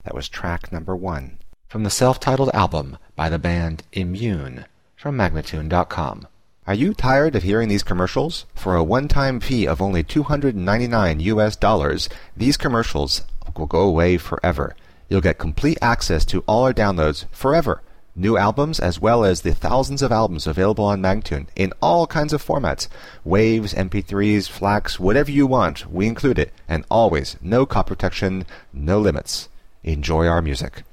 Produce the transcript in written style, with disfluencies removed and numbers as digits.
That was track number 1 from the self-titled album by the band Immune from Magnatune.com. Are you tired of hearing these commercials? For a one-time fee of only $299, these commercials will go away forever. You'll get complete access to all our downloads forever. New albums as well as the thousands of albums available on Magnatune in all kinds of formats. Waves, MP3s, FLACs, whatever you want, we include it. And always, no copy protection, no limits. Enjoy our music.